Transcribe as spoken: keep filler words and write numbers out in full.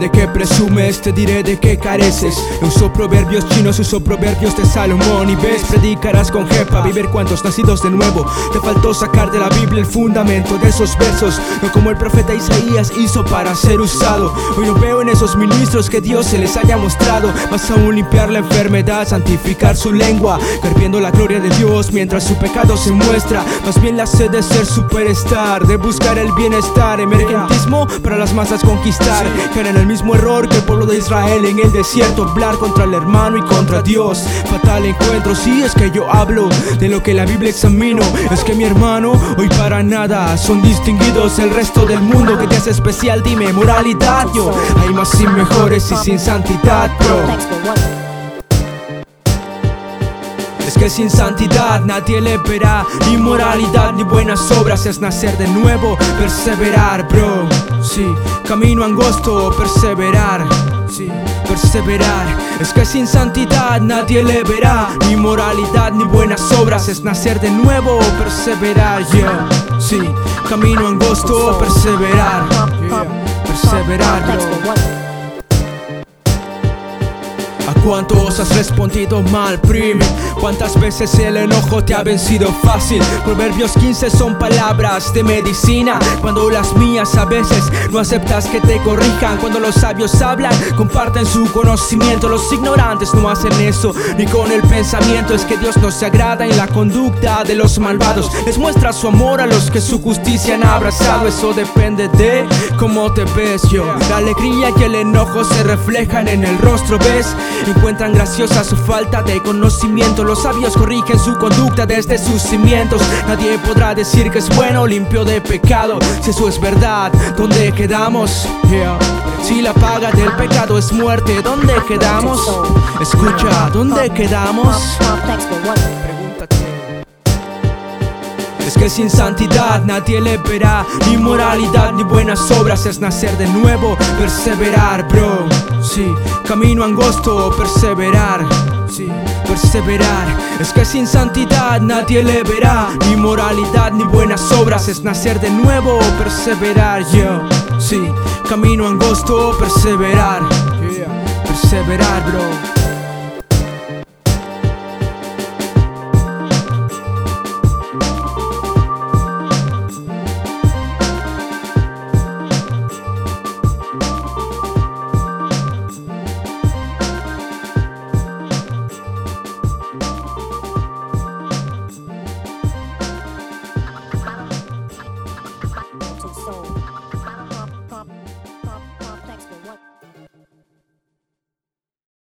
de qué presumes, te diré de qué careces. Uso proverbios chinos, uso proverbios de Salomón. Y ves, predicarás con jepa, vivir cuantos nacidos de nuevo. Te faltó sacar de la Biblia el fundamento de esos versos, no como el profeta Isaías hizo para ser usado. Hoy no veo en esos ministros que Dios se les haya mostrado. Vas aún limpiar la enfermedad, santificar su lengua, carpiendo la gloria de Dios mientras su pecado se muestra. Más bien la sed de ser superstar, de buscar el bienestar, emergentismo para las masas conquistar. Caer en el mismo error que el pueblo de Israel en el desierto, hablar contra el hermano y contra Dios. Fatal encuentro, si es que yo hablo de lo que la Biblia examino. Es que mi hermano, hoy para nada son distinguidos el resto del mundo. Que te hace especial? Dime, moralidad. Yo, hay más sin mejores y sin santidad, bro. Es que sin santidad nadie le verá, ni moralidad ni buenas obras. Es nacer de nuevo, perseverar, bro. Sí, camino angosto, perseverar. Sí, perseverar. Es que sin santidad nadie le verá, ni moralidad ni buenas obras. Es nacer de nuevo, perseverar, yeah. Sí, camino angosto, perseverar, yeah. Perseverar, bro. ¿A cuántos has respondido mal, prim? ¿Cuántas veces el enojo te ha vencido fácil? Proverbios quince son palabras de medicina, cuando las mías a veces no aceptas que te corrijan. Cuando los sabios hablan, comparten su conocimiento. Los ignorantes no hacen eso, ni con el pensamiento. Es que Dios no se agrada en la conducta de los malvados. Les muestra su amor a los que su justicia han abrazado. Eso depende de cómo te ves, yo. La alegría y el enojo se reflejan en el rostro, ¿ves? Encuentran graciosa su falta de conocimiento. Los sabios corrigen su conducta desde sus cimientos. Nadie podrá decir que es bueno, limpio de pecado. Si eso es verdad, ¿dónde quedamos? Yeah. Si la paga del pecado es muerte, ¿dónde quedamos? Escucha, ¿dónde quedamos? Pregúntate. Es que sin santidad nadie le verá, ni moralidad ni buenas obras. Es nacer de nuevo, perseverar, bro. Sí, camino angosto, perseverar. Sí, perseverar. Es que sin santidad nadie le verá, ni moralidad ni buenas obras. Es nacer de nuevo, perseverar, yo. Sí, camino angosto, perseverar. Yeah. Perseverar, bro.